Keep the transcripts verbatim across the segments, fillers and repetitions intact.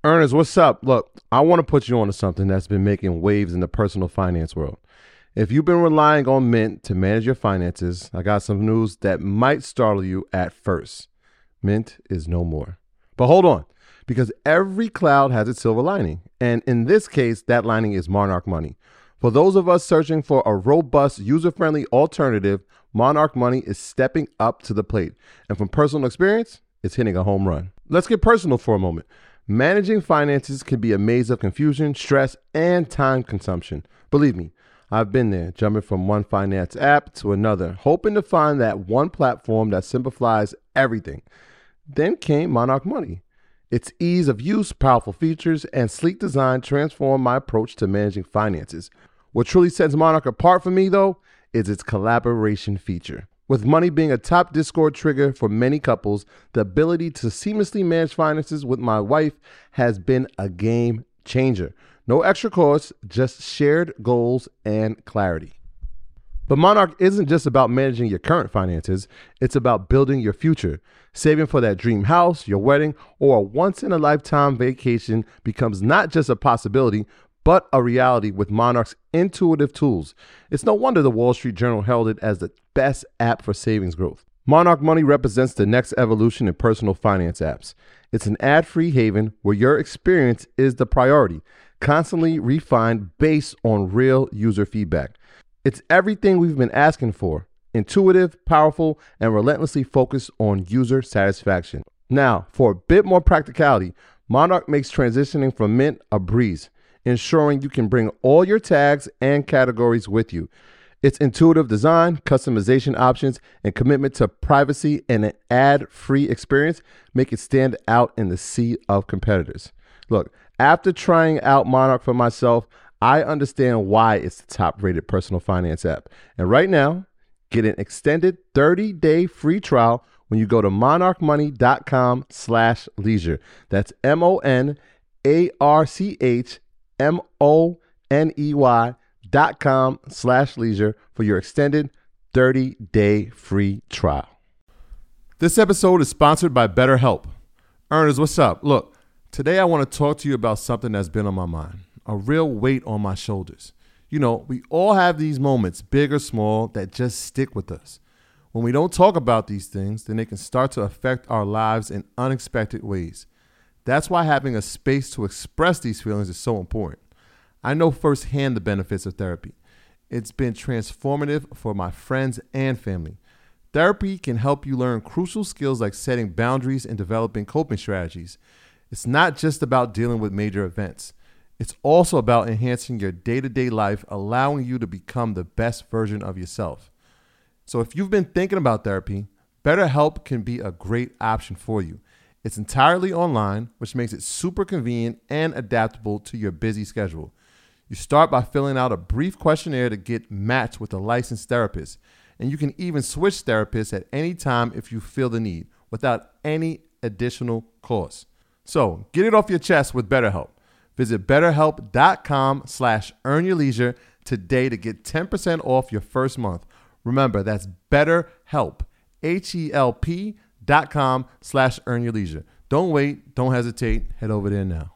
Ernest, what's up? Look, I want to put you on to something that's been making waves in the personal finance world. If you've been relying on Mint to manage your finances, I got some news that might startle you at first. Mint is no more. But hold on, because every cloud has its silver lining. And in this case, that lining is Monarch Money. For those of us searching for a robust, user-friendly alternative, Monarch Money is stepping up to the plate. And from personal experience, it's hitting a home run. Let's get personal for a moment. Managing finances can be a maze of confusion, stress, and time consumption. Believe me, I've been there, jumping from one finance app to another, hoping to find that one platform that simplifies everything. Then came Monarch Money. Its ease of use, powerful features, and sleek design transformed my approach to managing finances. What truly sets Monarch apart for me, though, is its collaboration feature. With Money being a top Discord trigger for many couples, the ability to seamlessly manage finances with my wife has been a game changer. No extra costs, just shared goals and clarity. But Monarch isn't just about managing your current finances, it's about building your future. Saving for that dream house, your wedding, or a once-in-a-lifetime vacation becomes not just a possibility, but a reality with Monarch's intuitive tools. It's no wonder the Wall Street Journal hailed it as the best app for savings growth. Monarch Money represents the next evolution in personal finance apps. It's an ad-free haven where your experience is the priority, constantly refined based on real user feedback. It's everything we've been asking for: intuitive, powerful, and relentlessly focused on user satisfaction. Now, for a bit more practicality, Monarch makes transitioning from Mint a breeze, ensuring you can bring all your tags and categories with you. Its intuitive design, customization options, and commitment to privacy and an ad-free experience make it stand out in the sea of competitors. Look, after trying out Monarch for myself, I understand why it's the top-rated personal finance app. And right now, get an extended thirty-day free trial when you go to monarchmoney.com slash leisure. That's M-O-N-A-R-C-H M-O-N-E-Y dot com slash leisure for your extended thirty-day free trial. This episode is sponsored by BetterHelp. Ernest, what's up? Look, today I want to talk to you about something that's been on my mind, a real weight on my shoulders. You know, we all have these moments, big or small, that just stick with us. When we don't talk about these things, then they can start to affect our lives in unexpected ways. That's why having a space to express these feelings is so important. I know firsthand the benefits of therapy. It's been transformative for my friends and family. Therapy can help you learn crucial skills like setting boundaries and developing coping strategies. It's not just about dealing with major events. It's also about enhancing your day-to-day life, allowing you to become the best version of yourself. So if you've been thinking about therapy, BetterHelp can be a great option for you. It's entirely online, which makes it super convenient and adaptable to your busy schedule. You start by filling out a brief questionnaire to get matched with a licensed therapist, and you can even switch therapists at any time if you feel the need, without any additional cost. So get it off your chest with BetterHelp. Visit betterhelp.com slash earn your leisure today to get ten percent off your first month. Remember, that's BetterHelp, H-E-L-P dot com slash earn your leisure. Don't wait. Don't hesitate. Head over there now.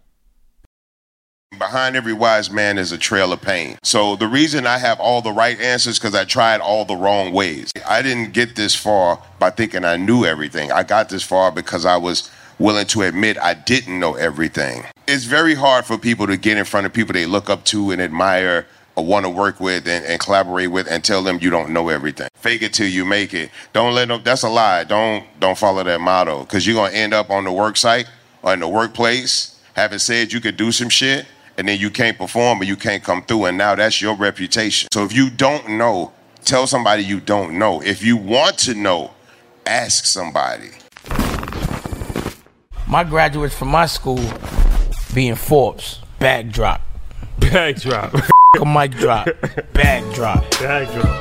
Behind every wise man is a trail of pain. So the reason I have all the right answers because I tried all the wrong ways. I didn't get this far by thinking I knew everything. I got this far because I was willing to admit I didn't know everything. It's very hard for people to get in front of people they look up to and admire or want to work with and, and collaborate with and tell them you don't know everything. Fake it till you make it. Don't let them, that's a lie. Don't don't follow that motto, because you're going to end up on the work site or in the workplace having said you could do some shit and then you can't perform or you can't come through, and now that's your reputation. So if you don't know, tell somebody you don't know. If you want to know, ask somebody. My graduates from my school being Forbes, bag drop. Bag drop. A mic drop. Bag drop. Bag drop.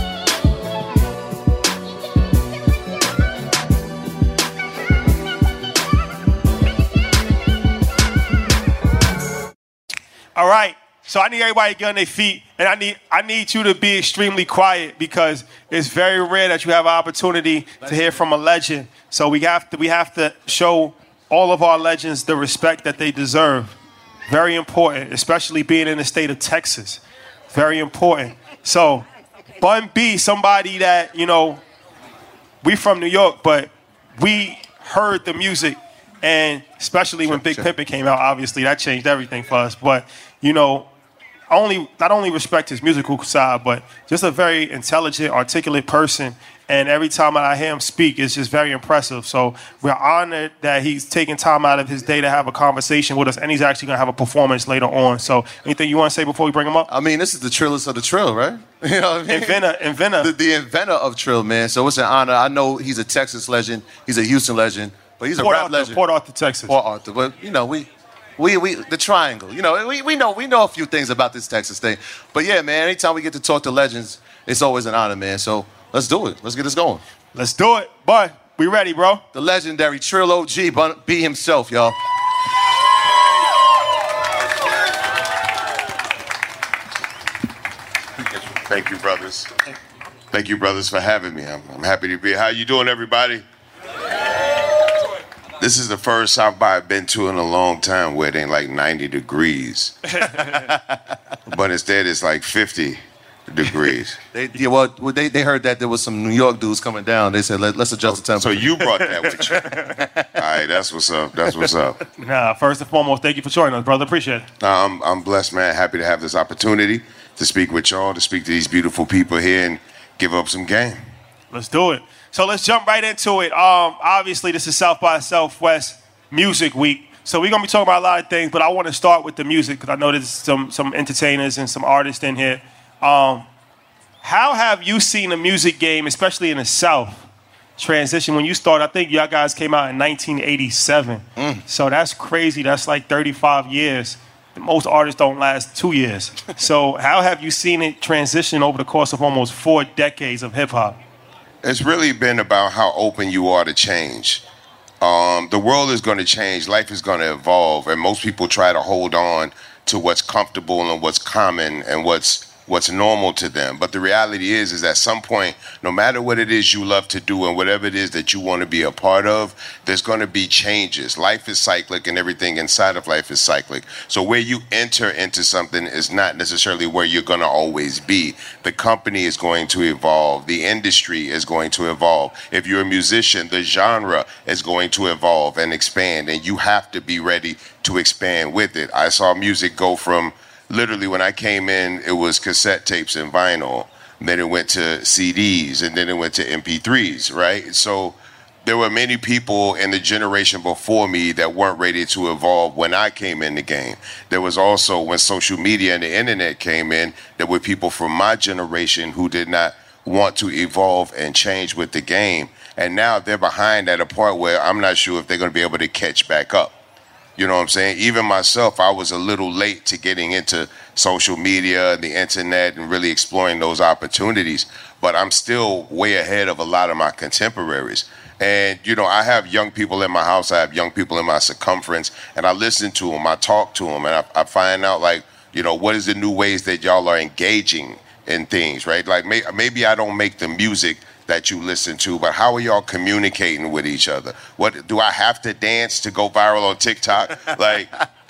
All right, so I need everybody to get on their feet, and I need I need you to be extremely quiet because it's very rare that you have an opportunity to hear from a legend. So we have to we have to show all of our legends the respect that they deserve. Very important, especially being in the state of Texas. Very important. So, Bun B, somebody that, you know, we from New York, but we heard the music, and especially when Big Pimpin' came out, obviously, that changed everything for us. But, you know, only not only respect his musical side, but just a very intelligent, articulate person. And every time I hear him speak, it's just very impressive. So we're honored that he's taking time out of his day to have a conversation with us, and he's actually going to have a performance later on. So anything you want to say before we bring him up? I mean, this is the trillest of the trill, right? You know what I mean? Inventor, inventor. The, the inventor of trill, man. So it's an honor. I know he's a Texas legend. He's a Houston legend. But he's a Port rap Arthur, legend. Port Arthur, Texas. Port Arthur. But, you know, we... We we the triangle, you know. We we know we know a few things about this Texas thing, but yeah, man. Anytime we get to talk to legends, it's always an honor, man. So let's do it. Let's get this going. Let's do it, Bun. We ready, bro? The legendary Trill O G, Bun B himself, y'all. Thank you, brothers. Thank you, brothers, for having me. I'm, I'm happy to be here. How you doing, everybody? This is the first South by I've been to in a long time where it ain't like ninety degrees. But instead it's like fifty degrees. They, yeah, well, they, they heard that there was some New York dudes coming down. They said, Let, let's adjust the temperature. So you brought that with you. All right, that's what's up. That's what's up. Nah, first and foremost, thank you for joining us, brother. Appreciate it. Nah, I'm, I'm blessed, man. Happy to have this opportunity to speak with y'all, to speak to these beautiful people here and give up some game. Let's do it. So let's jump right into it. Um, obviously, this is South by Southwest Music Week. So we're going to be talking about a lot of things, but I want to start with the music because I know there's some, some entertainers and some artists in here. Um, how have you seen the music game, especially in the South, transition? When you started, I think y'all guys came out in nineteen eighty-seven. Mm. So that's crazy. That's like thirty-five years. Most artists don't last two years. So how have you seen it transition over the course of almost four decades of hip-hop? It's really been about how open you are to change. Um, the world is going to change. Life is going to evolve. And most people try to hold on to what's comfortable and what's common and what's what's normal to them. But the reality is, is at some point, no matter what it is you love to do and whatever it is that you want to be a part of, there's going to be changes. Life is cyclic and everything inside of life is cyclic. So where you enter into something is not necessarily where you're going to always be. The company is going to evolve. The industry is going to evolve. If you're a musician, the genre is going to evolve and expand, and you have to be ready to expand with it. I saw music go from literally, when I came in, it was cassette tapes and vinyl. Then it went to C Ds, and then it went to M P threes, right? So there were many people in the generation before me that weren't ready to evolve when I came in the game. There was also, when social media and the internet came in, there were people from my generation who did not want to evolve and change with the game. And now they're behind at a point where I'm not sure if they're going to be able to catch back up. You know what I'm saying? Even myself, I was a little late to getting into social media and the internet and really exploring those opportunities. But I'm still way ahead of a lot of my contemporaries. And, you know, I have young people in my house. I have young people in my circumference. And I listen to them. I talk to them. And I, I find out, like, you know, what is the new ways that y'all are engaging in things, right? Like, may, maybe I don't make the music that you listen to, but how are y'all communicating with each other? What do I have to dance to go viral on TikTok? Like,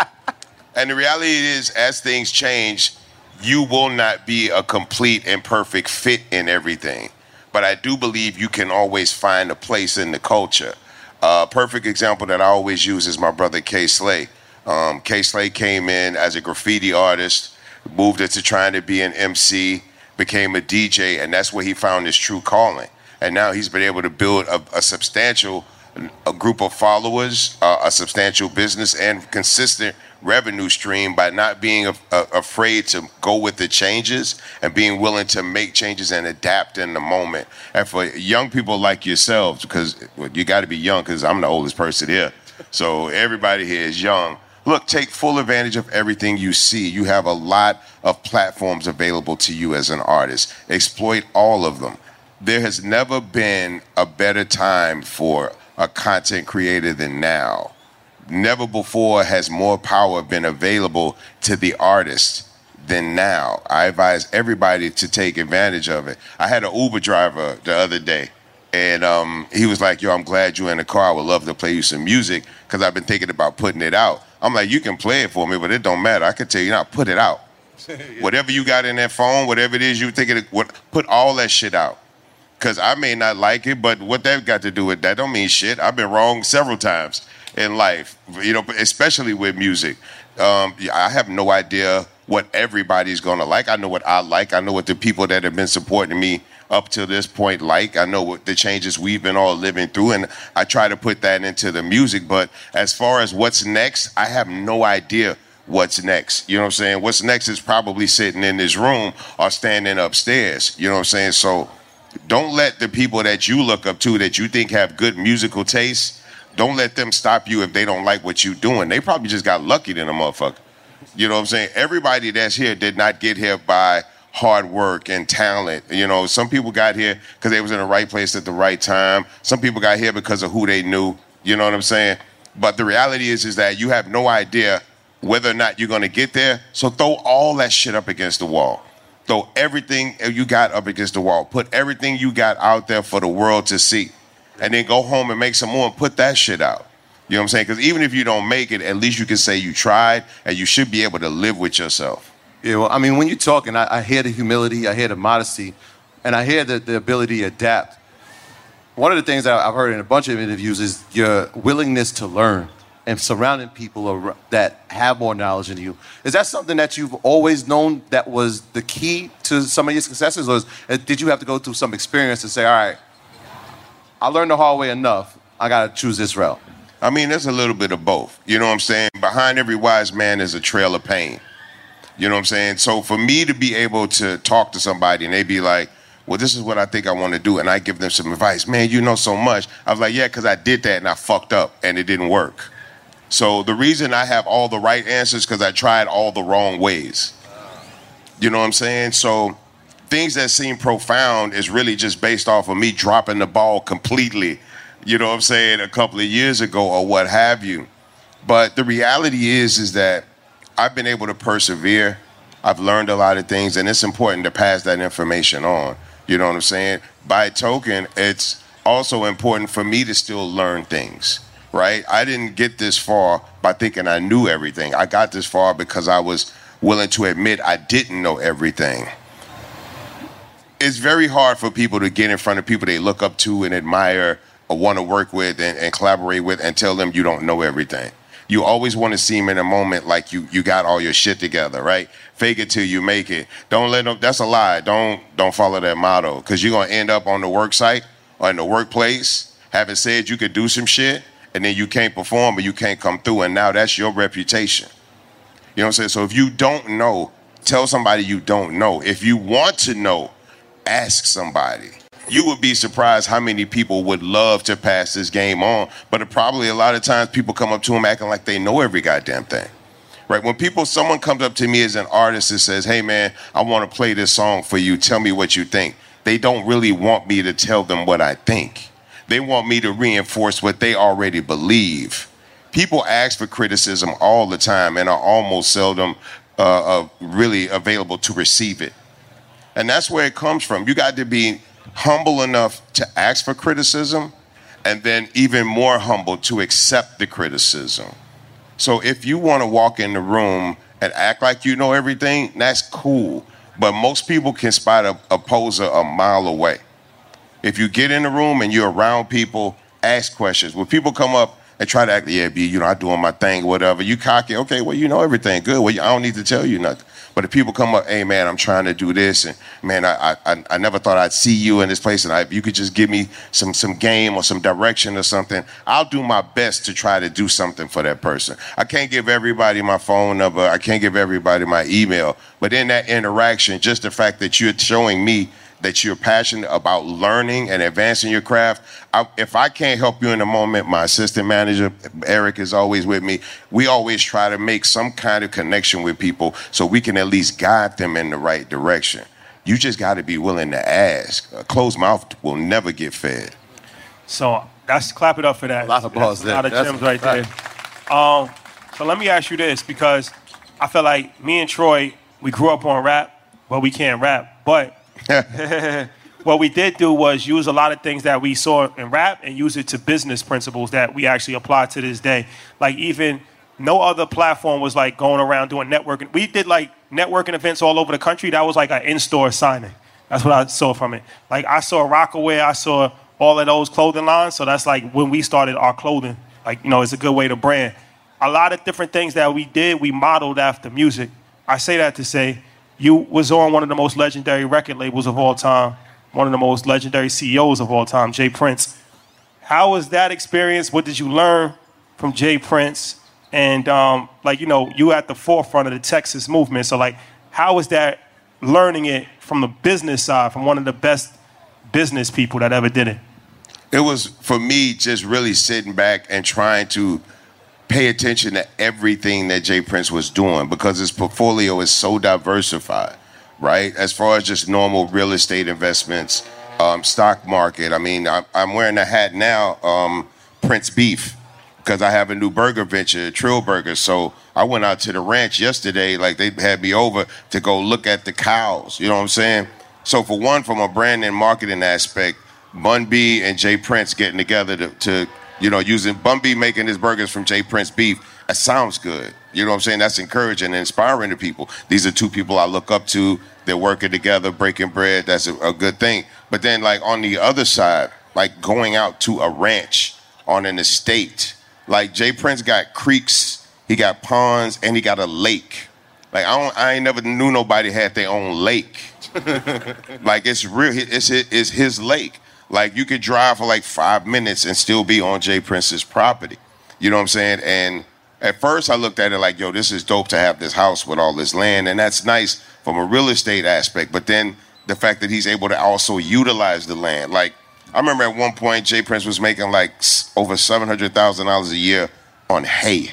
and the reality is, as things change, you will not be a complete and perfect fit in everything. But I do believe you can always find a place in the culture. A uh, perfect example that I always use is my brother Kay Slay. Um, Kay Slay came in as a graffiti artist, moved into trying to be an M C, became a D J, and that's where he found his true calling. And now he's been able to build a, a substantial a group of followers, uh, a substantial business, and consistent revenue stream by not being a, a, afraid to go with the changes and being willing to make changes and adapt in the moment. And for young people like yourselves, because well, you got to be young, because I'm the oldest person here, so everybody here is young. Look, take full advantage of everything you see. You have a lot of platforms available to you as an artist. Exploit all of them. There has never been a better time for a content creator than now. Never before has more power been available to the artist than now. I advise everybody to take advantage of it. I had an Uber driver the other day, And um, he was like, yo, I'm glad you're in the car. I would love to play you some music because I've been thinking about putting it out. I'm like, you can play it for me, but it don't matter. I can tell you now, put it out. Yeah. Whatever you got in that phone, whatever it is you thinking, what, put all that shit out. Because I may not like it, but what that got to do with that don't mean shit. I've been wrong several times in life, you know, especially with music. Um, I have no idea what everybody's going to like. I know what I like. I know what the people that have been supporting me up to this point like. I know what the changes we've been all living through, and I try to put that into the music. But as far as what's next, I have no idea what's next. You know what I'm saying? What's next is probably sitting in this room or standing upstairs. You know what I'm saying? So don't let the people that you look up to that you think have good musical taste, don't let them stop you if they don't like what you're doing. They probably just got lucky than a motherfucker. You know what I'm saying? Everybody that's here did not get here by hard work and talent. You know, some people got here because they was in the right place at the right time. Some people got here because of who they knew. You know what I'm saying? But the reality is, is that you have no idea whether or not you're going to get there. So throw all that shit up against the wall. Throw everything you got up against the wall. Put everything you got out there for the world to see. And then go home and make some more and put that shit out. You know what I'm saying? Because even if you don't make it, at least you can say you tried, and you should be able to live with yourself. Yeah, well, I mean, when you're talking, I, I hear the humility, I hear the modesty, and I hear the, the ability to adapt. One of the things that I've heard in a bunch of interviews is your willingness to learn and surrounding people that have more knowledge than you. Is that something that you've always known that was the key to some of your successes, or is, did you have to go through some experience to say, all right, I learned the hard way enough, I got to choose this route? I mean, there's a little bit of both. You know what I'm saying? Behind every wise man is a trail of pain. You know what I'm saying? So for me to be able to talk to somebody and they be like, well, this is what I think I want to do, and I give them some advice. Man, you know so much. I was like, yeah, because I did that and I fucked up and it didn't work. So the reason I have all the right answers because I tried all the wrong ways. You know what I'm saying? So things that seem profound is really just based off of me dropping the ball completely, you know what I'm saying, a couple of years ago or what have you. But the reality is, is that I've been able to persevere. I've learned a lot of things, and it's important to pass that information on. You know what I'm saying? By token, it's also important for me to still learn things, right? I didn't get this far by thinking I knew everything. I got this far because I was willing to admit I didn't know everything. It's very hard for people to get in front of people they look up to and admire or want to work with and, and collaborate with and tell them you don't know everything. You always want to seem in a moment like you you got all your shit together, right? Fake it till you make it. Don't let them, that's a lie. Don't don't follow that motto, because you're going to end up on the work site or in the workplace having said you could do some shit and then you can't perform or you can't come through, and now that's your reputation. You know what I'm saying? So if you don't know, tell somebody you don't know. If you want to know, ask somebody. You would be surprised how many people would love to pass this game on, but it probably a lot of times people come up to them acting like they know every goddamn thing, right? When people, someone comes up to me as an artist and says, hey man, I want to play this song for you, tell me what you think. They don't really want me to tell them what I think. They want me to reinforce what they already believe. People ask for criticism all the time and are almost seldom uh, uh, really available to receive it. And that's where it comes from. You got to be humble enough to ask for criticism, and then even more humble to accept the criticism. So if you want to walk in the room and act like you know everything, that's cool. But most people can spot a, a poser a mile away. If you get in the room and you're around people, ask questions. When people come up and try to act, yeah, B, you know, I doing my thing, whatever, you cocky, okay, well, you know everything, good. Well, I don't need to tell you nothing. But if people come up, hey, man, I'm trying to do this, and man, I I, I never thought I'd see you in this place, and I, if you could just give me some some game or some direction or something, I'll do my best to try to do something for that person. I can't give everybody my phone number. I can't give everybody my email. But in that interaction, just the fact that you're showing me that you're passionate about learning and advancing your craft. I, if I can't help you in the moment, my assistant manager, Eric, is always with me. We always try to make some kind of connection with people so we can at least guide them in the right direction. You just got to be willing to ask. A closed mouth will never get fed. So that's, clap it up for that. A lot of balls there. A lot of That's gems right there. Um, so let me ask you this, because I feel like me and Troy, we grew up on rap, but we can't rap. But what we did do was use a lot of things that we saw in rap and use it to business principles that we actually apply to this day. Like even no other platform was like going around doing networking. We did like networking events all over the country. That was like an in-store signing. That's what I saw from it. Like I saw Rockaway, I saw all of those clothing lines. So that's like when we started our clothing. Like, you know, it's a good way to brand. A lot of different things that we did, we modeled after music. I say that to say you was on one of the most legendary record labels of all time, one of the most legendary C E Os of all time, Jay Prince. How was that experience? What did you learn from Jay Prince? And, um, like, you know, you at the forefront of the Texas movement. So, like, how was that learning it from the business side, from one of the best business people that ever did it? It was, for me, just really sitting back and trying to pay attention to everything that Jay Prince was doing because his portfolio is so diversified, right? As far as just normal real estate investments, um, stock market. I mean, I, I'm wearing a hat now, um, Prince Beef, because I have a new burger venture, Trill Burgers. So I went out to the ranch yesterday, like they had me over to go look at the cows, you know what I'm saying? So for one, from a brand and marketing aspect, Bun B and Jay Prince getting together to, to you know, using Bun B making his burgers from Jay Prince Beef, that sounds good. You know what I'm saying? That's encouraging and inspiring to people. These are two people I look up to. They're working together, breaking bread. That's a, a good thing. But then, like, on the other side, like going out to a ranch on an estate, like Jay Prince got creeks, he got ponds, and he got a lake. Like, I don't, I ain't never knew nobody had their own lake. Like, it's real, it's, it's his lake. Like, you could drive for like five minutes and still be on Jay Prince's property. You know what I'm saying? And at first I looked at it like, yo, this is dope to have this house with all this land. And that's nice from a real estate aspect. But then the fact that he's able to also utilize the land. Like, I remember at one point Jay Prince was making like over seven hundred thousand dollars a year on hay.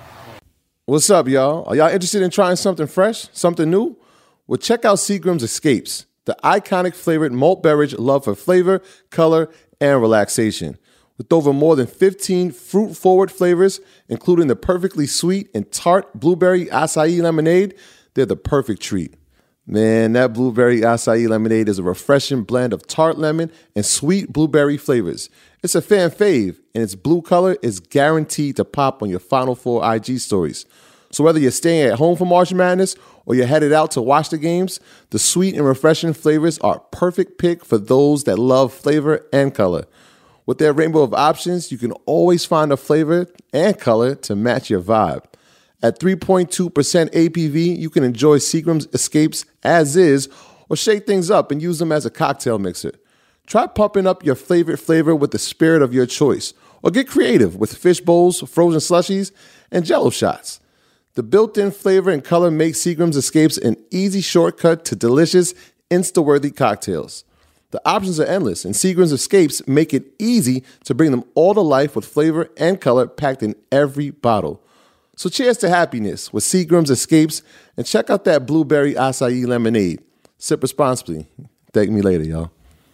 What's up, y'all? Are y'all interested in trying something fresh, something new? Well, check out Seagram's Escapes, the iconic flavored malt beverage loved for flavor, color, and relaxation. With over more than fifteen fruit-forward flavors, including the perfectly sweet and tart blueberry acai lemonade, they're the perfect treat. Man, that blueberry acai lemonade is a refreshing blend of tart lemon and sweet blueberry flavors. It's a fan fave, and its blue color is guaranteed to pop on your Final Four I G stories. So whether you're staying at home for March Madness or you're headed out to watch the games, the sweet and refreshing flavors are a perfect pick for those that love flavor and color. With their rainbow of options, you can always find a flavor and color to match your vibe. At three point two percent A P V, you can enjoy Seagram's Escapes as is or shake things up and use them as a cocktail mixer. Try pumping up your favorite flavor with the spirit of your choice, or get creative with fish bowls, frozen slushies, and Jell-O shots. The built-in flavor and color make Seagram's Escapes an easy shortcut to delicious, Insta-worthy cocktails. The options are endless, and Seagram's Escapes make it easy to bring them all to life with flavor and color packed in every bottle. So cheers to happiness with Seagram's Escapes, and check out that blueberry acai lemonade. Sip responsibly. Thank me later, y'all.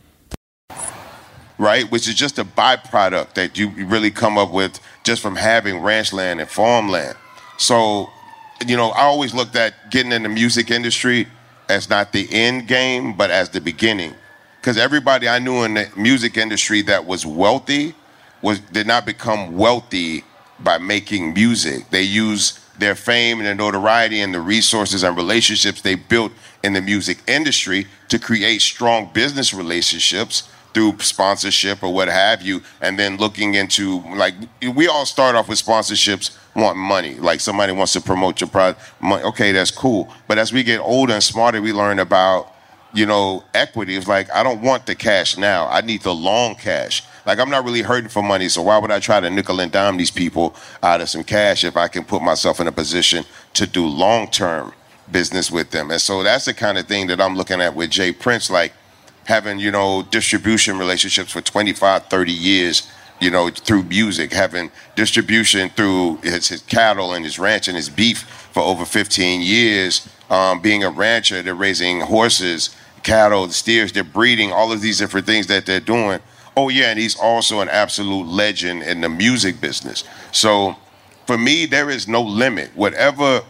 Right, which is just a byproduct that you really come up with just from having ranch land and farmland. So, you know, I always looked at getting in the music industry as not the end game, but as the beginning. Because everybody I knew in the music industry that was wealthy was did not become wealthy by making music. They used their fame and their notoriety and the resources and relationships they built in the music industry to create strong business relationships through sponsorship or what have you, and then looking into, like, we all start off with sponsorships wanting money. Like, somebody wants to promote your product. Okay, that's cool. But as we get older and smarter, we learn about, you know, equity. It's like, I don't want the cash now. I need the long cash. Like, I'm not really hurting for money, so why would I try to nickel and dime these people out of some cash if I can put myself in a position to do long-term business with them? And so that's the kind of thing that I'm looking at with Jay Prince, like, having, you know, distribution relationships for twenty-five, thirty years, you know, through music, having distribution through his, his cattle and his ranch and his beef for over fifteen years, um, being a rancher, they're raising horses, cattle, steers, they're breeding, all of these different things that they're doing. Oh, yeah, and he's also an absolute legend in the music business. So for me, there is no limit. Whatever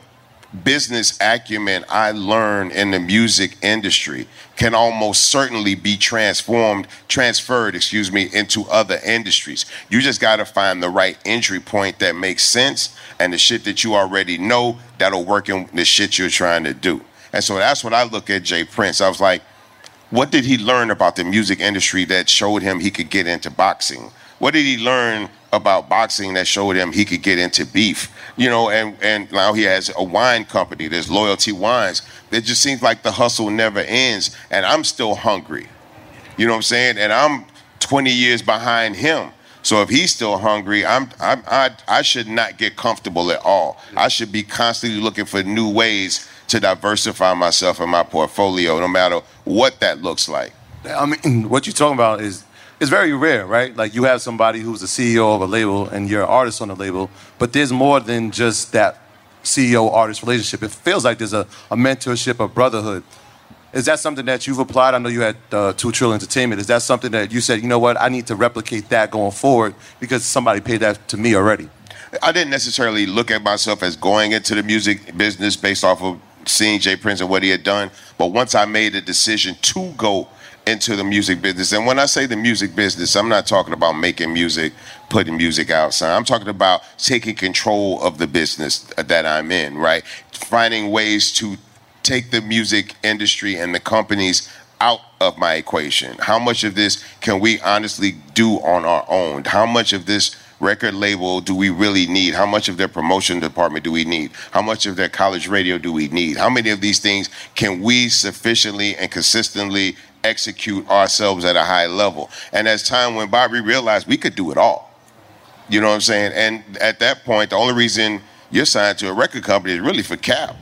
business acumen I learned in the music industry can almost certainly be transformed, transferred, excuse me, into other industries. You just got to find the right entry point that makes sense, and the shit that you already know that'll work in the shit you're trying to do. And so that's what I look at J. Prince. I was like, what did he learn about the music industry that showed him he could get into boxing? What did he learn about boxing that showed him he could get into beef? You know, and, and now he has a wine company. There's Loyalty Wines. It just seems like the hustle never ends, and I'm still hungry. You know what I'm saying? And I'm twenty years behind him. So if he's still hungry, I'm, I'm, I, I should not get comfortable at all. I should be constantly looking for new ways to diversify myself in my portfolio, no matter what that looks like. I mean, what you're talking about is it's very rare, right? Like you have somebody who's the C E O of a label and you're an artist on the label, but there's more than just that C E O-artist relationship. It feels like there's a, a mentorship, a brotherhood. Is that something that you've applied? I know you had uh, Two Trill Entertainment. Is that something that you said, you know what, I need to replicate that going forward because somebody paid that to me already? I didn't necessarily look at myself as going into the music business based off of seeing J. Prince and what he had done. But once I made a decision to go into the music business, and when I say the music business, I'm not talking about making music, putting music out, son. I'm talking about taking control of the business that I'm in, right? Finding ways to take the music industry and the companies out of my equation. How much of this can we honestly do on our own? How much of this record label do we really need? How much of their promotion department do we need? How much of their college radio do we need? How many of these things can we sufficiently and consistently execute ourselves at a high level? And as time went by, we realized we could do it all. You know what I'm saying? And at that point, the only reason you're signed to a record company is really for cap.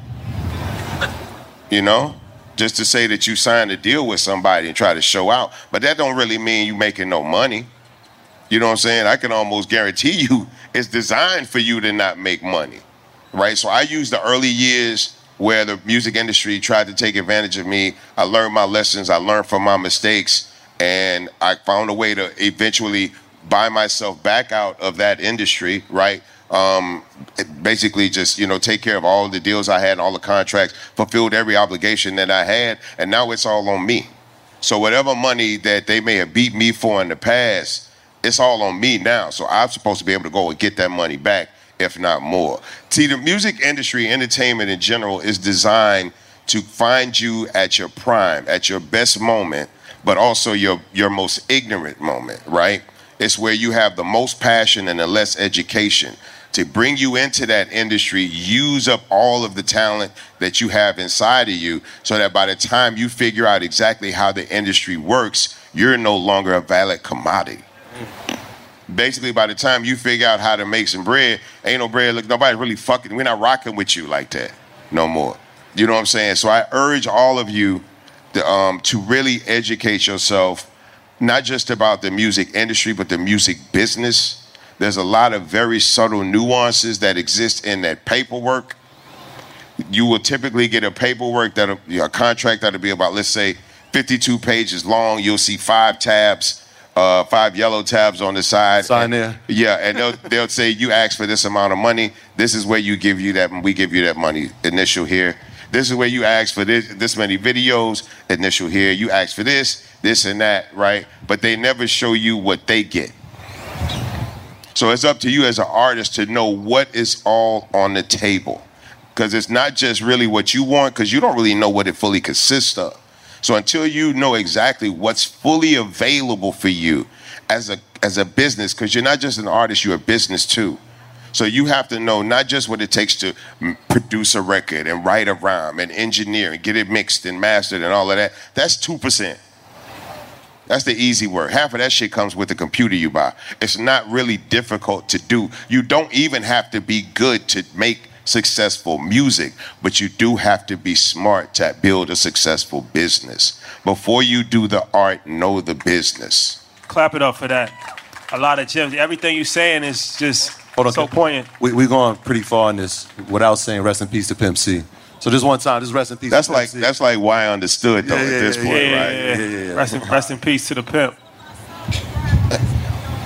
You know? Just to say that you signed a deal with somebody and try to show out. But that don't really mean you making no money. You know what I'm saying? I can almost guarantee you it's designed for you to not make money, right? So I used the early years where the music industry tried to take advantage of me. I learned my lessons. I learned from my mistakes. And I found a way to eventually buy myself back out of that industry, right? Um, basically just, you know, take care of all the deals I had and all the contracts, fulfilled every obligation that I had. And now it's all on me. So whatever money that they may have beat me for in the past, it's all on me now. So I'm supposed to be able to go and get that money back, if not more. See, the music industry, entertainment in general, is designed to find you at your prime, at your best moment, but also your, your most ignorant moment, right? It's where you have the most passion and the less education. To bring you into that industry, use up all of the talent that you have inside of you so that by the time you figure out exactly how the industry works, you're no longer a valid commodity. Basically, by the time you figure out how to make some bread, ain't no bread. Look, nobody really fucking, we're not rocking with you like that no more. You know what I'm saying? So I urge all of you to, um, to really educate yourself, not just about the music industry, but the music business. There's a lot of very subtle nuances that exist in that paperwork. You will typically get a paperwork, that'll, a contract that'll be about, let's say, fifty-two pages long. You'll see five tabs. Uh, five yellow tabs on the side. Sign and, there. Yeah, and they'll they'll say you asked for this amount of money. This is where you give you that. We give you that money. Initial here. This is where you ask for this this many videos. Initial here. You ask for this, this and that, right? But they never show you what they get. So it's up to you as an artist to know what is all on the table, because it's not just really what you want, because you don't really know what it fully consists of. So until you know exactly what's fully available for you as a as a business, because you're not just an artist, you're a business too. So you have to know not just what it takes to m- produce a record and write a rhyme and engineer and get it mixed and mastered and all of that. That's two percent. That's the easy work. Half of that shit comes with the computer you buy. It's not really difficult to do. You don't even have to be good to make successful music, but you do have to be smart to build a successful business. Before you do the art, know the business. Clap it up for that. A lot of gems. Everything you're saying is just Hold on, so poignant. We, we're going pretty far in this without saying rest in peace to Pimp C. So this one time, this rest in peace That's to like Pimp C. that's like why I understood though Yeah, at yeah, this yeah, point, Yeah, right? yeah, yeah. Yeah, yeah, yeah. Rest, in, rest in peace to the pimp.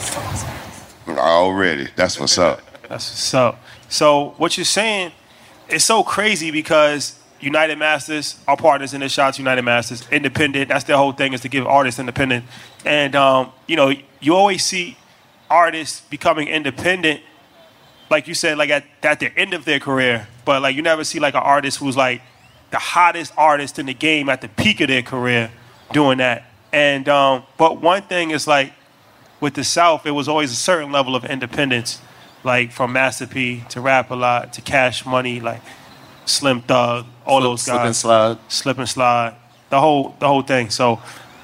Already. That's what's up. That's what's up. So what you're saying it's so crazy because United Masters, our partners in this, shout out to United Masters, independent. That's their whole thing, is to give artists independent. And, um, you know, you always see artists becoming independent, like you said, like at, at the end of their career. But, like, you never see, like, an artist who's, like, the hottest artist in the game at the peak of their career doing that. And, um, but one thing is, like, with the South, it was always a certain level of independence, like from Master P to Rap-A-Lot to Cash Money, like Slim Thug, all Slip, those guys. Slip and Slide. Slip and Slide, the whole the whole thing. So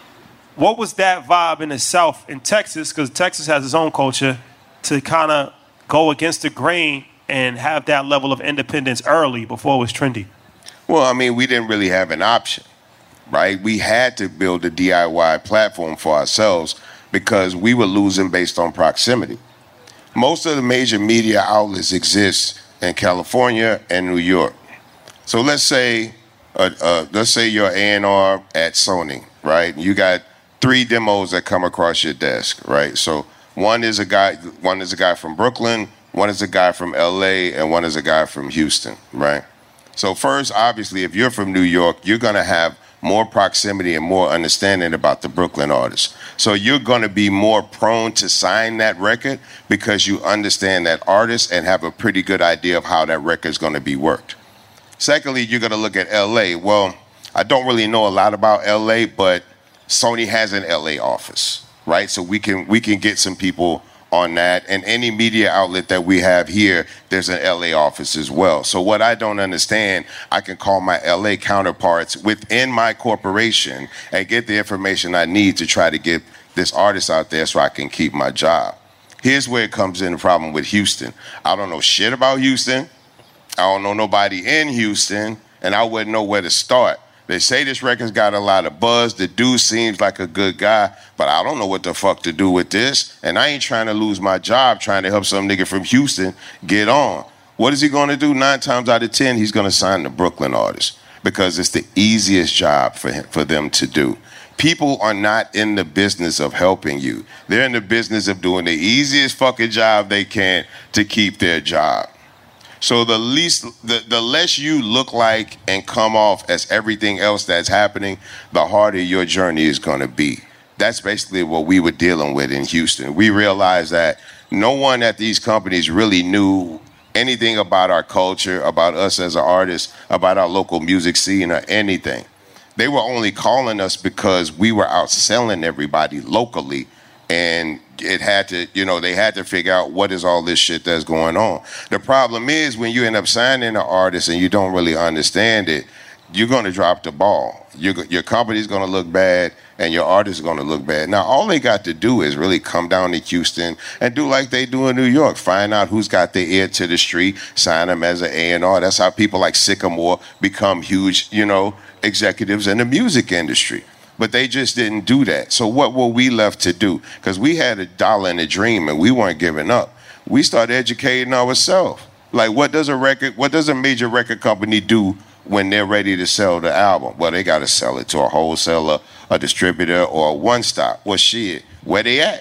what was that vibe in the South, in Texas, because Texas has its own culture, to kind of go against the grain and have that level of independence early before it was trendy? Well, I mean, we didn't really have an option, right? We had to build a D I Y platform for ourselves because we were losing based on proximity. Most of the major media outlets exist in California and New York. So let's say, uh, uh, let's say you're A and R at Sony, right? You got three demos that come across your desk, right? So one is a guy, one is a guy from Brooklyn, one is a guy from L A, and one is a guy from Houston, right? So first, obviously, if you're from New York, you're gonna have more proximity and more understanding about the Brooklyn artist. So you're going to be more prone to sign that record because you understand that artist and have a pretty good idea of how that record is going to be worked. Secondly, you're going to look at L A. Well, I don't really know a lot about L A, but Sony has an L A office, right? So we can we can get some people on that. And any media outlet that we have here, there's an L A office as well. So what I don't understand, I can call my L A counterparts within my corporation and get the information I need to try to get this artist out there so I can keep my job. Here's where it comes in, the problem with Houston. I don't know shit about Houston. I don't know nobody in Houston, and I wouldn't know where to start. They say this record's got a lot of buzz. The dude seems like a good guy, but I don't know what the fuck to do with this. And I ain't trying to lose my job trying to help some nigga from Houston get on. What is he going to do? Nine times out of ten, he's going to sign the Brooklyn artist because it's the easiest job for him, for them to do. People are not in the business of helping you. They're in the business of doing the easiest fucking job they can to keep their job. So the least, the, the less you look like and come off as everything else that's happening, the harder your journey is going to be. That's basically what we were dealing with in Houston. We realized that no one at these companies really knew anything about our culture, about us as an artist, about our local music scene or anything. They were only calling us because we were outselling everybody locally. And it had to, you know, they had to figure out what is all this shit that's going on. The problem is when you end up signing an artist and you don't really understand it, you're going to drop the ball. You're, your company's going to look bad and your artist is going to look bad. Now, all they got to do is really come down to Houston and do like they do in New York. Find out who's got their ear to the street, sign them as an A and R. That's how people like Sycamore become huge, you know, executives in the music industry. But they just didn't do that. So what were we left to do? Because we had a dollar and a dream and we weren't giving up. We started educating ourselves. Like, what does a record, what does a major record company do when they're ready to sell the album? Well, they got to sell it to a wholesaler, a distributor, or a one-stop. Well, shit, where they at?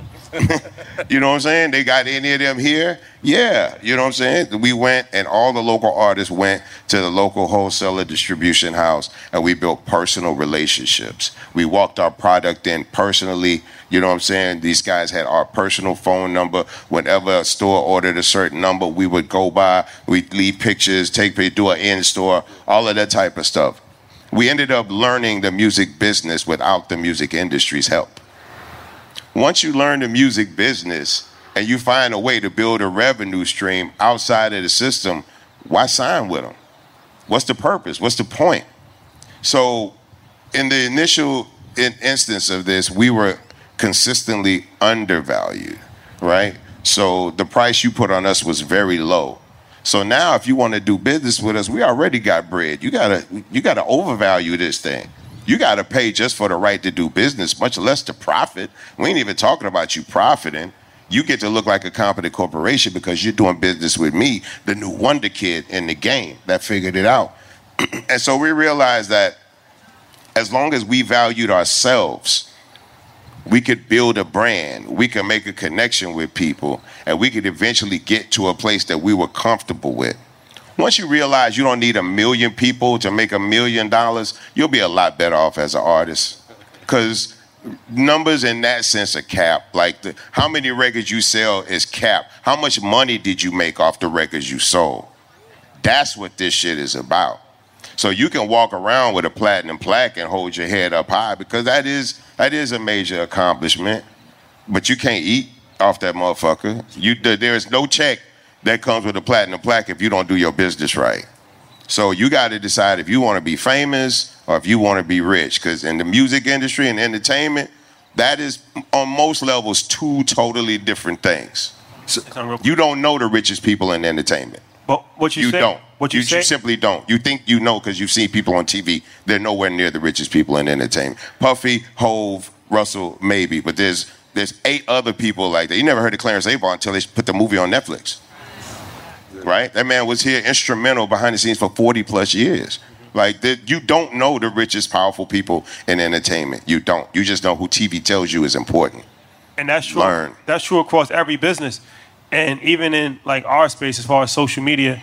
You know what I'm saying? They got any of them here? Yeah. You know what I'm saying? We went and all the local artists went to the local wholesaler distribution house and we built personal relationships. We walked our product in personally. You know what I'm saying? These guys had our personal phone number. Whenever a store ordered a certain number, we would go by, we'd leave pictures, take do an in-store, all of that type of stuff. We ended up learning the music business without the music industry's help. Once you learn the music business and you find a way to build a revenue stream outside of the system, why sign with them? What's the purpose? What's the point? So in the initial in instance of this, we were consistently undervalued, right? So the price you put on us was very low. So now if you want to do business with us, we already got bread. You gotta you gotta overvalue this thing. You got to pay just for the right to do business, much less to profit. We ain't even talking about you profiting. You get to look like a competent corporation because you're doing business with me, the new wonder kid in the game that figured it out. And so we realized that as long as we valued ourselves, we could build a brand, we could make a connection with people, and we could eventually get to a place that we were comfortable with. Once you realize you don't need a million people to make a million dollars, you'll be a lot better off as an artist. Because numbers in that sense are capped. Like the, how many records you sell is capped. How much money did you make off the records you sold? That's what this shit is about. So you can walk around with a platinum plaque and hold your head up high because that is that is a major accomplishment. But you can't eat off that motherfucker. You, there is no check that comes with a platinum plaque if you don't do your business right. So you got to decide if you want to be famous or if you want to be rich. Because in the music industry and entertainment, that is on most levels two totally different things. So you don't know the richest people in entertainment. But what you, you say, don't. What you, you, say? you simply don't. You think you know because you've seen people on T V. They're nowhere near the richest people in entertainment. Puffy, Hove, Russell, maybe, but there's there's eight other people like that. You never heard of Clarence Avant until they put the movie on Netflix, right? That man was here instrumental behind the scenes for forty plus years. Like the, you don't know the richest, powerful people in entertainment. You don't. You just know who T V tells you is important. And that's true. Learn. That's true across every business. And even in like our space, as far as social media,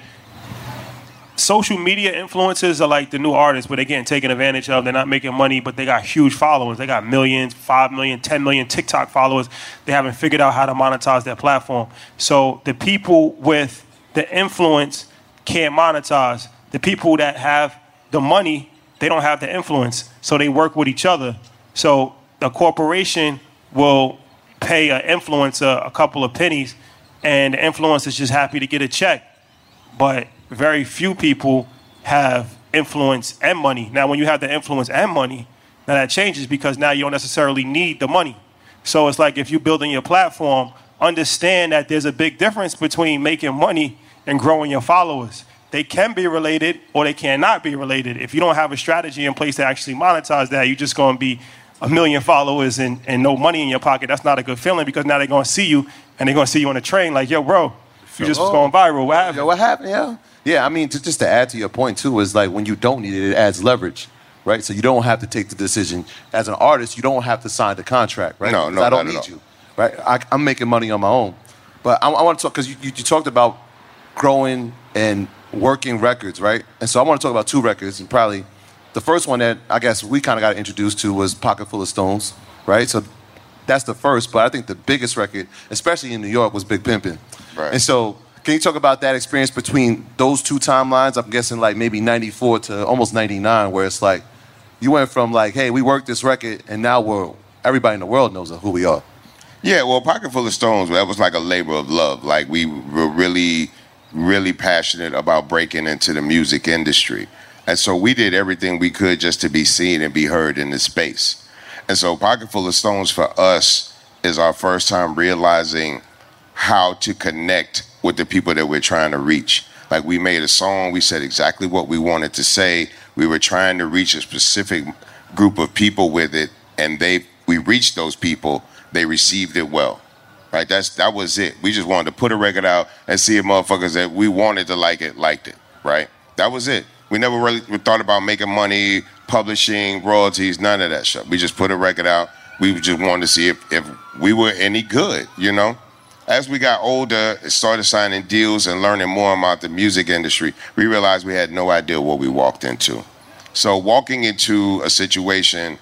social media influencers are like the new artists where they're getting taken advantage of. They're not making money, but they got huge followers. They got millions, five million, ten million TikTok followers. They haven't figured out how to monetize their platform. So the people with the influence can't monetize. The people that have the money, they don't have the influence. So they work with each other. So the corporation will pay an influencer a couple of pennies, and the influencer's just happy to get a check. But very few people have influence and money. Now, when you have the influence and money, now that changes because now you don't necessarily need the money. So it's like if you're building your platform, understand that there's a big difference between making money and growing your followers. They can be related or they cannot be related. If you don't have a strategy in place to actually monetize that, you're just going to be a million followers and, and no money in your pocket. That's not a good feeling because now they're going to see you and they're going to see you on a train like, yo, bro, you just was going viral. What happened? Yo, what happened, yeah? Yeah, I mean, to, just to add to your point, too, is like when you don't need it, it adds leverage, right? So you don't have to take the decision. As an artist, you don't have to sign the contract, right? No, no, I don't not need at all. you, right? I, I'm making money on my own. But I, I want to talk, because you, you, you talked about growing and working records, right? And so I want to talk about two records, and probably the first one that I guess we kind of got introduced to was Pocket Full of Stones, right? So that's the first, but I think the biggest record, especially in New York, was Big Pimpin'. Right. And so can you talk about that experience between those two timelines? I'm guessing like maybe ninety-four to almost ninety-nine, where it's like you went from like, hey, we worked this record, and now we're everybody in the world knows who we are. Yeah, well, Pocket Full of Stones, that was like a labor of love. Like we were really, really passionate about breaking into the music industry. And so we did everything we could just to be seen and be heard in the space. And so Pocket Full of Stones for us is our first time realizing how to connect with the people that we're trying to reach. Like we made a song, we said exactly what we wanted to say. We were trying to reach a specific group of people with it, and they we reached those people, they received it well. Right? That's that was it. We just wanted to put a record out and see if motherfuckers that we wanted to like it, liked it. Right? That was it. We never really thought about making money, publishing, royalties, none of that shit. We just put a record out. We just wanted to see if, if we were any good, you know? As we got older, started signing deals and learning more about the music industry, we realized we had no idea what we walked into. So walking into a situation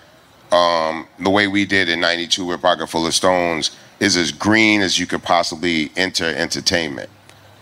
um, the way we did in ninety-two with Pocket Full of Stones is as green as you could possibly enter entertainment.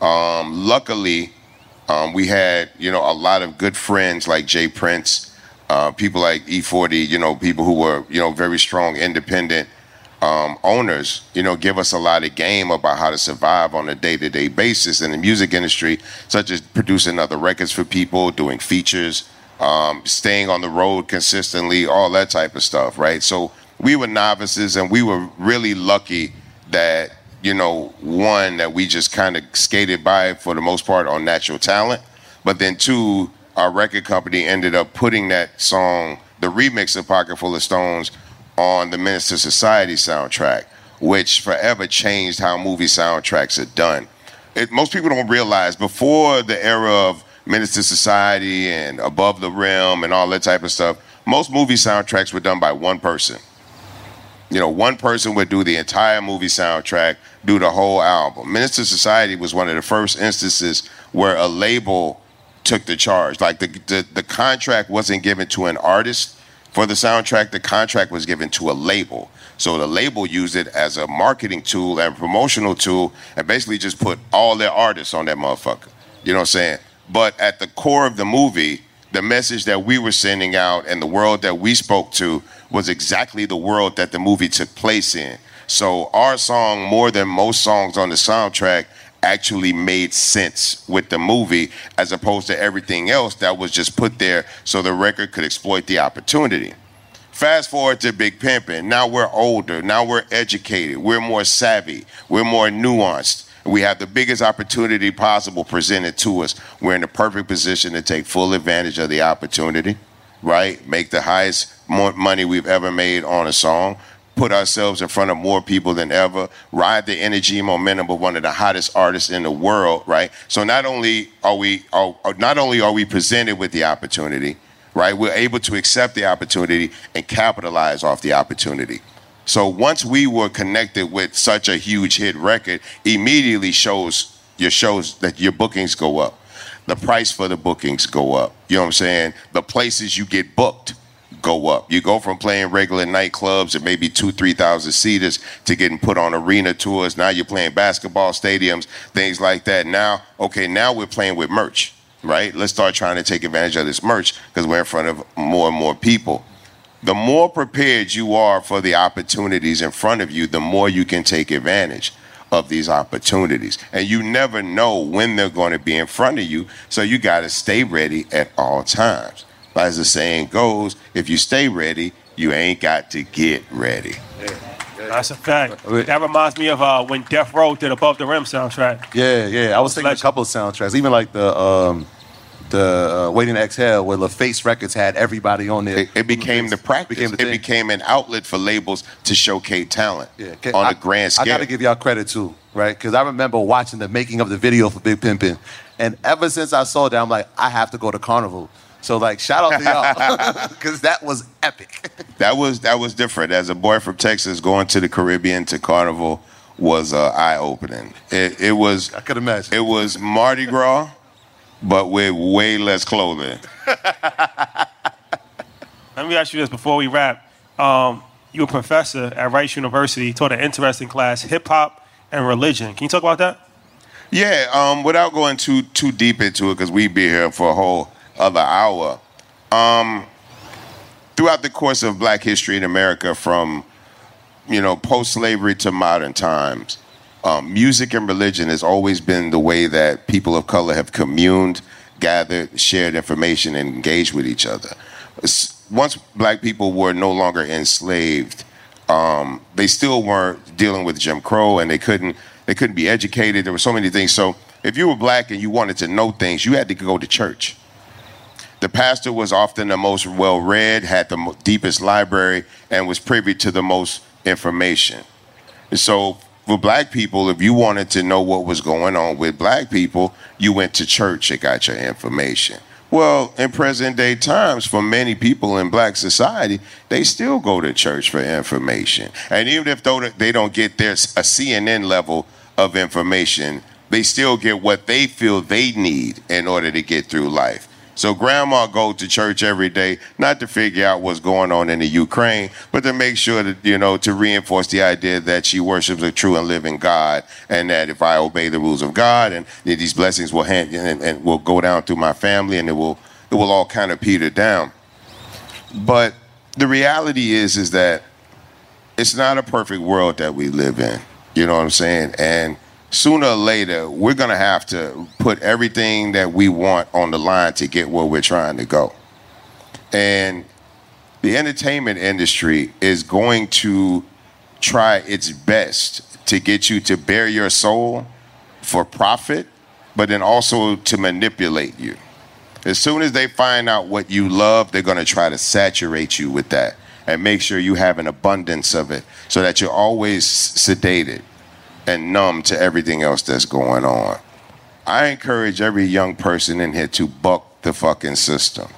Um, luckily, Um, we had, you know, a lot of good friends like Jay Prince, uh, people like E forty, you know, people who were, you know, very strong, independent um, owners, you know, give us a lot of game about how to survive on a day-to-day basis in the music industry, such as producing other records for people, doing features, um, staying on the road consistently, all that type of stuff, right? So we were novices, and we were really lucky that, you know, one, that we just kind of skated by for the most part on natural talent. But then two, our record company ended up putting that song, the remix of Pocket Full of Stones, on the Menace to Society soundtrack, which forever changed how movie soundtracks are done. It, most people don't realize before the era of Menace to Society and Above the Rim and all that type of stuff, most movie soundtracks were done by one person. You know, one person would do the entire movie soundtrack, do the whole album. Menace to Society was one of the first instances where a label took the charge. Like the, the, the contract wasn't given to an artist for the soundtrack, the contract was given to a label. So the label used it as a marketing tool and promotional tool and basically just put all their artists on that motherfucker. You know what I'm saying? But at the core of the movie, the message that we were sending out and the world that we spoke to was exactly the world that the movie took place in. So our song, more than most songs on the soundtrack, actually made sense with the movie as opposed to everything else that was just put there so the record could exploit the opportunity. Fast forward to Big Pimpin'. Now we're older. Now we're educated. We're more savvy. We're more nuanced. We have the biggest opportunity possible presented to us. We're in the perfect position to take full advantage of the opportunity, right? Make the highest money we've ever made on a song. Put ourselves in front of more people than ever, ride the energy and momentum of one of the hottest artists in the world, right? So not only are we are, not only are we presented with the opportunity, right? We're able to accept the opportunity and capitalize off the opportunity. So once we were connected with such a huge hit record, immediately shows your shows that your bookings go up. The price for the bookings go up. You know what I'm saying? The places you get booked go up. You go from playing regular nightclubs and maybe two, three thousand seaters to getting put on arena tours. Now you're playing basketball stadiums, things like that. Now, okay, now we're playing with merch, right? Let's start trying to take advantage of this merch because we're in front of more and more people. The more prepared you are for the opportunities in front of you, the more you can take advantage of these opportunities. And you never know when they're going to be in front of you, so you got to stay ready at all times. As the saying goes, if you stay ready, you ain't got to get ready. Yeah. That's a fact. That reminds me of uh, when Death Row did Above the Rim soundtrack. Yeah, yeah. I was thinking a couple of soundtracks, even like the um, the uh, Waiting to Exhale, where LaFace Records had everybody on there. It, it became the practice. Became the it thing. became an outlet for labels to showcase talent yeah. on I, a grand scale. I got to give y'all credit too, right? Because I remember watching the making of the video for Big Pimpin', and ever since I saw that, I'm like, I have to go to Carnival. So, like, shout out to y'all, because that was epic. That was that was different. As a boy from Texas, going to the Caribbean to Carnival was uh, eye-opening. It, it was. I could imagine. It was Mardi Gras, but with way less clothing. Let me ask you this before we wrap. Um, you're a professor at Rice University, taught an interesting class, hip-hop and religion. Can you talk about that? Yeah, um, without going too too deep into it, because we'd be here for a whole other hour. Um, throughout the course of Black history in America, from you know post-slavery to modern times, um, music and religion has always been the way that people of color have communed, gathered, shared information, and engaged with each other. Once Black people were no longer enslaved, um, they still weren't dealing with Jim Crow, and they couldn't they couldn't be educated. There were so many things. So if you were Black and you wanted to know things, you had to go to church. The pastor was often the most well-read, had the deepest library, and was privy to the most information. And so for Black people, if you wanted to know what was going on with Black people, you went to church and got your information. Well, in present-day times, for many people in Black society, they still go to church for information. And even if they don't get their a C N N level of information, they still get what they feel they need in order to get through life. So grandma goes to church every day, not to figure out what's going on in the Ukraine, but to make sure that, you know, to reinforce the idea that she worships a true and living God, and that if I obey the rules of God, and these blessings will hand and, and will go down through my family, and it will it will all kind of peter down. But the reality is, is that it's not a perfect world that we live in. You know what I'm saying? And sooner or later, we're going to have to put everything that we want on the line to get where we're trying to go. And the entertainment industry is going to try its best to get you to bare your soul for profit, but then also to manipulate you. As soon as they find out what you love, they're going to try to saturate you with that and make sure you have an abundance of it so that you're always sedated and numb to everything else that's going on. I encourage every young person in here to buck the fucking system.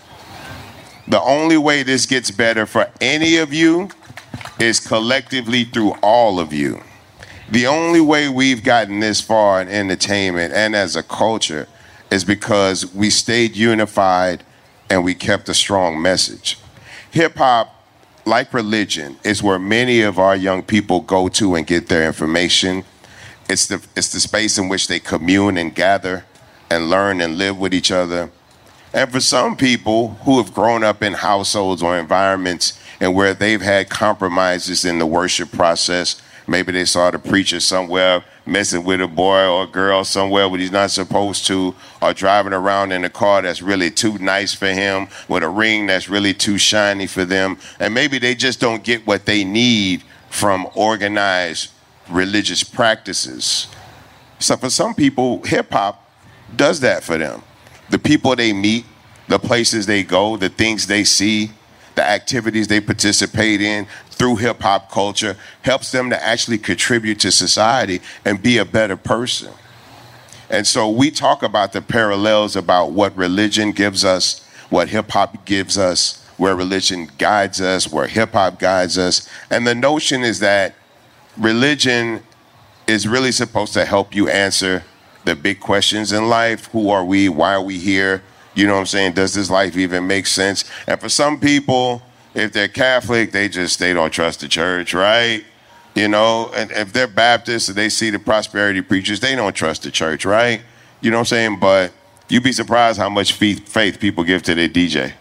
The only way this gets better for any of you is collectively through all of you. The only way we've gotten this far in entertainment and as a culture is because we stayed unified and we kept a strong message. Hip-hop, like religion, is where many of our young people go to and get their information. It's the, it's the space in which they commune and gather and learn and live with each other. And for some people who have grown up in households or environments and where they've had compromises in the worship process, maybe they saw the preacher somewhere messing with a boy or a girl somewhere when he's not supposed to, or driving around in a car that's really too nice for him, with a ring that's really too shiny for them, and maybe they just don't get what they need from organized religious practices. So for some people, hip-hop does that for them. The people they meet, the places they go, the things they see, the activities they participate in through hip-hop culture helps them to actually contribute to society and be a better person. And so we talk about the parallels about what religion gives us, what hip-hop gives us, where religion guides us, where hip-hop guides us. And the notion is that religion is really supposed to help you answer the big questions in life. Who are we? Why are we here? You know what I'm saying? Does this life even make sense? And for some people, if they're Catholic, they just, they don't trust the church, right? You know, and if they're Baptist and they see the prosperity preachers, they don't trust the church, right? You know what I'm saying? But you'd be surprised how much faith people give to their D J.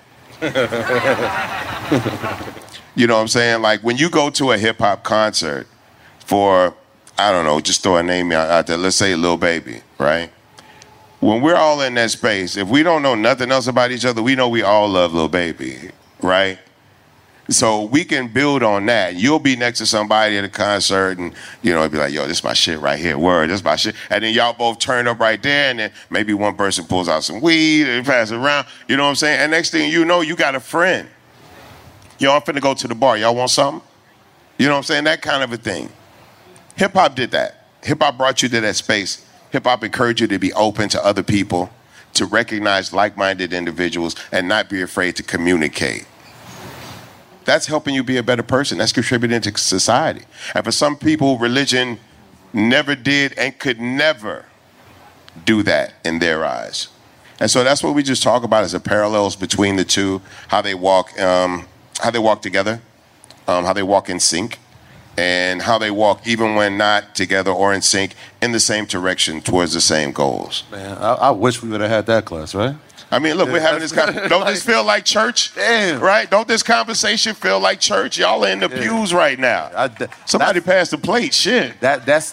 You know what I'm saying? Like when you go to a hip hop concert for, I don't know, just throw a name out there, let's say Lil Baby, right? When we're all in that space, if we don't know nothing else about each other, we know we all love Lil Baby, right? So we can build on that. You'll be next to somebody at a concert and, you know, it'll be like, yo, this is my shit right here. Word, this is my shit. And then y'all both turn up right there, and then maybe one person pulls out some weed and pass it around. You know what I'm saying? And next thing you know, you got a friend. Yo, I'm finna go to the bar. Y'all want something? You know what I'm saying? That kind of a thing. Hip-hop did that. Hip-hop brought you to that space. Hip-hop encouraged you to be open to other people, to recognize like-minded individuals, and not be afraid to communicate. That's helping you be a better person. That's contributing to society. And for some people, religion never did and could never do that in their eyes. And so that's what we just talk about, is the parallels between the two, how they walk, um, how they walk together, um, how they walk in sync, and how they walk even when not together or in sync in the same direction towards the same goals. Man, I, I wish we would have had that class, right? I mean, look, we're having this. Con- don't this feel like church? Damn. Right? Don't this conversation feel like church? Y'all are in the yeah. pews right now. I, th- Somebody passed the plate. Shit. That that's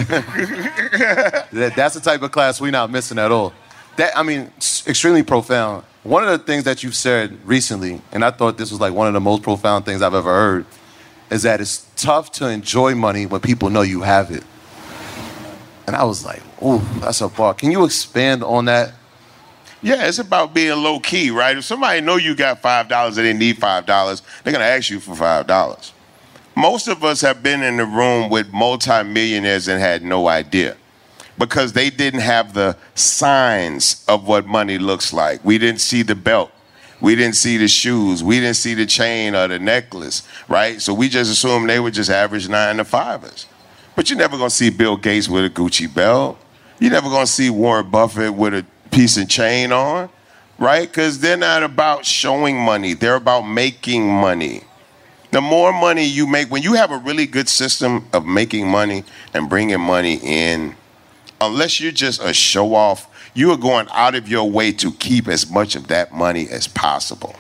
that, that's the type of class we're not missing at all. That I mean, extremely profound. One of the things that you've said recently, and I thought this was like one of the most profound things I've ever heard, is that it's tough to enjoy money when people know you have it. And I was like, ooh, that's a bar. Can you expand on that? Yeah, it's about being low key, right? If somebody know you got five dollars and they need five dollars, they're gonna ask you for five dollars. Most of us have been in the room with multimillionaires and had no idea, because they didn't have the signs of what money looks like. We didn't see the belt. We didn't see the shoes. We didn't see the chain or the necklace, right? So we just assumed they were just average nine to fivers. But you're never gonna see Bill Gates with a Gucci belt. You're never gonna see Warren Buffett with a piece of chain on, right? Because they're not about showing money. They're about making money. The more money you make, when you have a really good system of making money and bringing money in, unless you're just a show-off, you are going out of your way to keep as much of that money as possible.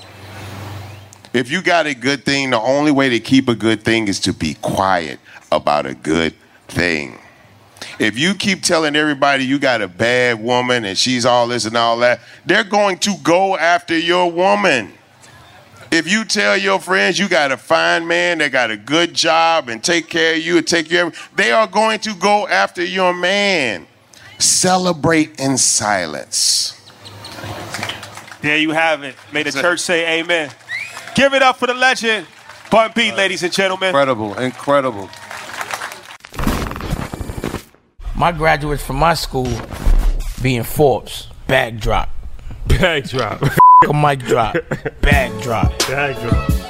If you got a good thing, the only way to keep a good thing is to be quiet about a good thing. If you keep telling everybody you got a bad woman and she's all this and all that, they're going to go after your woman. If you tell your friends you got a fine man that got a good job and take care of you and take care of you, they are going to go after your man. Celebrate in silence. There you have it. May the church say amen. Give it up for the legend, Bun B, ladies and gentlemen. Incredible, incredible. My graduates from my school being Forbes, bag drop. Bag drop. A mic drop, bag drop. Bag drop.